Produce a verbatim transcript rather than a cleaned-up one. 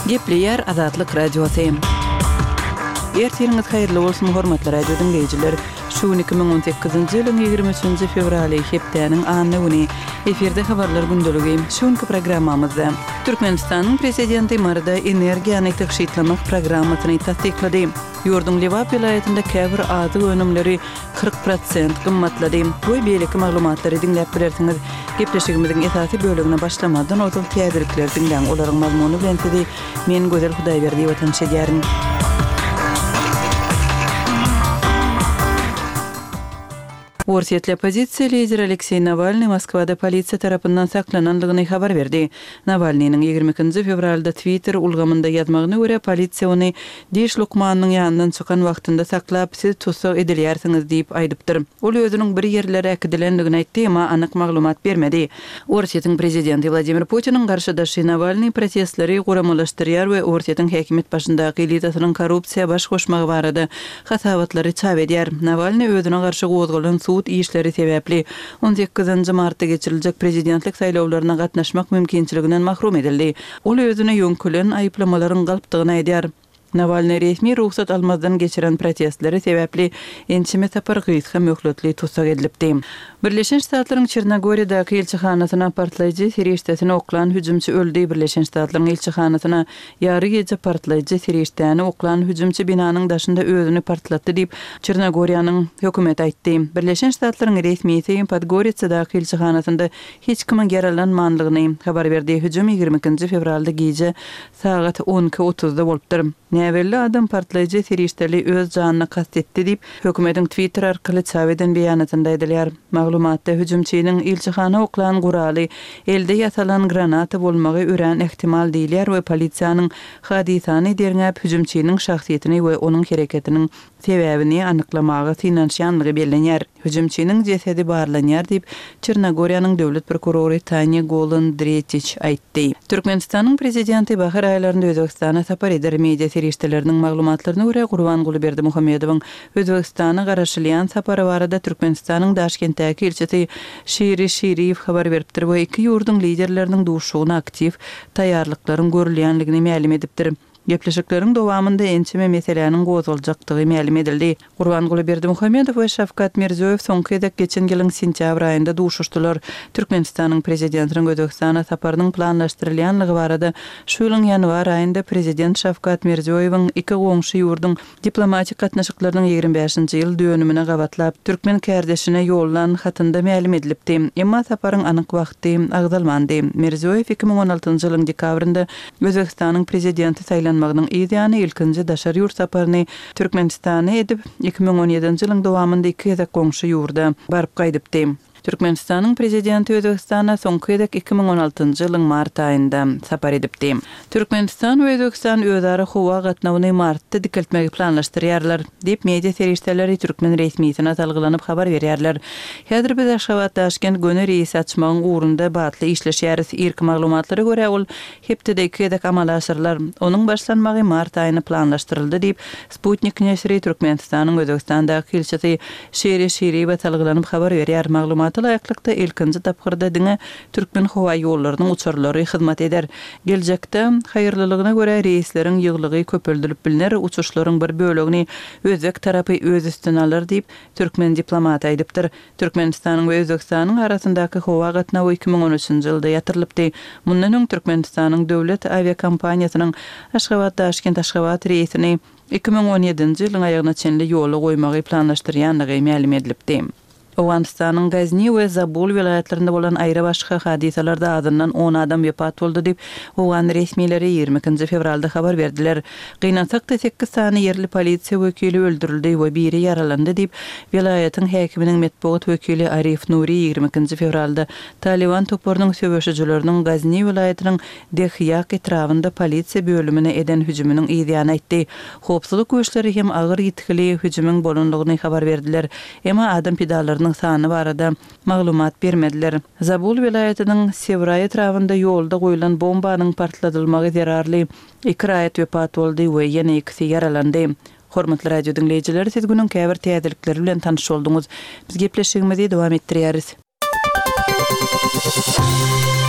Gepleyer Azatlyk Radiosu. Ertiriniz hayırlı olsun hormatly radio dinleyijiler. Şu iki bin on sekizinji ýylyň ýygrimi üçinji fevraly hepdeniň anny güni eferde habarlar gündöligi. Şuňky programmamyzda Türkmenistanyň prezidenti Marda energiýany täşkiltlemek programmasyny tasdiklady. Ýurdun Lewap vilayetinde käbir ady önümleri kırk prosent gymmatlady. Bu beýleki maglumatlary dinläp bilersiňiz. Gepleşigimiziň esasy bölümine başlamadan otuz täzirikler dinläň olaryň mazmuny bilen sizi men Gözel Hudaýberdi watan şeýärim. Orsiýetli opozisiýa lideri Aleksey Navalny Moskwada polisiýa tarapyndan saklananlygyny habar berdi. Navalnyň ýygrimi ikinji fevralda Twitter ulgamynda ýazmagyna görä polisiýa ony Diş Lukmanyň ýanyndan çykan wagtynda saklap siz tutsak edilýärsiňiz diýip aýdypdyr. Ol özüniň bir ýerlere äkidilenligini aýtdy, ama anyk maglumat bermedi. Orsiýetiň prezidenti Vladimir Putiniň garşydaşy Navalny protestleri guramalaşdyrýar we Orsiýetiň häkimet başyndaky elitasynyň korrupsiýa baş goşmagy barada hasabatlary çap edýär. Navalny özüne garşy gozgulan Suud işleri sebäpli on sekizinji martda geçiriljek prezidentlik saýlawlaryna gatnaşmak mümkinçiliginden mahrum edildi. Ol özüne ýönkülen aýplamalaryň galpdygyny aýdýar. Navalny resmi ruhsat almazdan geçiren protestleri sebäpli ençime tapar gyýytka möhletli tutsak edilipdi. Birleşen Ştatlaryň Çernogoriýadaky elçihanasyna partlaýjy serişdesini oklan hüjümçi öldü. Birleşen Ştatlaryň elçihanasyna ýary gece partlaýjy serişdäni oklan hüjümçi binanyň daşynda özüni partlatdy diýip Çernogoriýanyň hökümeti aýtdy. Birleşen Ştatlaryň resmiýeti Podgoricadaky elçihanasynda hiç kime geralanmanlygyny habar berdi. Hüjüm ýygrimi ikinji fevralda gece saat on iki otuzda bolupdyr. Näwelli adam partlaýjy serişdeli öz janyna kastetdi diýip hökümetiň Twitter arkaly çap eden beýanatynda aýdylýar. Maglumatda hüjümçiniň ilçihana oklan guraly elde ýatalan granata bolmagy ören ihtimal diýilýär we polisiýanyň hadisany derňäp hüjümçiniň şahsiýetini we onuň hereketiniň sebäbini anyklamagy synanşanlygy bellenýär. Hüjümçiniň jesedi barlanýar diýip Çernogoriýanyň döwlet prokurory Tanya Golun-Dretiç aýtdy. Türkmenistanyň prezidenti bahar aýlarynda Özbekistana sapar eder. Media serişdeleriniň maglumatlaryna görä Gurbanguly Berdimuhammedowyň Özbekistana garaşylýan sapary barada Türkmenistanyň Daşkentdäki elçisi Şiri Şiriýew habar beripdir we iki ýurdun liderleriniň duşugyna aktiv taýýarlyklaryň görülýänligini ma'lum edipdir. Gepleşikleriň dowamında ençime meseleniň gozuljakdygy ma'lum edildi. Gurbanguly Berdimuhammedow we Şavkat Mirziýow soňky edek geçen ýylyň sentýabr aýynda duşuşdylar. Türkmenistanyň prezidentiniň Özbekistana saparynyň planlaşdyrylýanlygy barada şu ýylyň ýanwar aýynda prezident Şavkat Mirziýowyň iki goňşy ýurdun diplomatik gatnaşyklarynyň ýygrimi beşinji ýyl dönümine gabatlap türkmen kärdeşine ýollan hatynda ma'lum edilipdi. Emma saparyň anyk wagty agdalmandy. Mirziýow iki bin on altynjy ýylyň dekabrynda Özbekistanyň prezidenti saýlan Magnyň ideýany ilkinji daşary ýurt saparyny Türkmenistana edip iki bin on ýedinji ýylyň dowamında iki ýazak goňşy ýurda baryp gaýdypdy. Türkmenistanyň prezidenti Özbekistana soňky edek iki bin on altynjy ýylyň mart aýynda sapar edipdi. Türkmenistan we Özbekistan özara howa gatnawyny martda dikeltmegi planlaşdyrýarlar diýip media serişdeleri türkmen resmiýetine atalgylanyp habar berýärler. Häzir biz Aşgabat Daşkent göni reýs açmagyň ugrunda batly işleşýäris. Ilk maglumatlary görä ol hepde iki ýazak amal aşyrlar. Onuň başlanmagy mart aýyna planlaşdyryldy diýip Sputnik näşri Türkmenistanyň Özbekistandaky elçisi Şiri Şiriýew atalgylanyp habar berýär. Maglumat laýaklykda ilkinji tapgyrda diňe türkmen howa ýollarynyň uçurlary hyzmat eder. Geljekde haýyrlylygyna görä reýsleriň ýyglygy köpeldirip bilinär, uçuşlaryň bir bölegini Özbek tarapy öz üstüne alar diýip türkmen diplomat aýdypdyr. Türkmenistanyň we Özbekistanyň arasyndaky howa gatnawy iki bin on üçinji ýylda ýatyrylypdy. Mundan öň Türkmenistanyň döwlet aviakompaniýasynyň Aşgabat Daşkent Aşgabat reýsini iki bin on ýedinji ýylyň aýagyna çenli ýoly goýmagy planlaşdyrýanlygy ma'lum edilipdi. Owganistanyň Gazny we Zabul vilayetlerinde bolan aýra başga hadisalarda adından on adam wepat boldy diýip Owgan resmiýetleri ýygrimi ikinji fevralda habar berdiler. Gynançakda sekiz sany ýerli polisiýa wekili öldürildi we biri ýaralandy diýip vilayetin häkiminiň medpuat wekili Arif Nuri ýygrimi ikinji fevralda Taliban toplarynyň söwüşçüleriniň Gazny vilayetiniň Dehyak etrawynda polisiýa bölümine eden hüjüminiň ýygyny aýtdy. Howpsuzlyk güýçleri hem agyr ýetkili hüjümüň bolundygyny habar berdiler. Emma adam pidalarynyň sany barada maglumat bermediler. Zabul vilayetiniň Sevray etrawynda ýolda goýulan bombanyň partladylmagy zerarly iki raýat wepat boldy we ýene ikisi ýaralandy. Hormatly radio dinleýijiler, siz günüň käbir täzelikleri bilen tanyş bolduňyz. Biz gepleşigimizi dowam etdirýäris.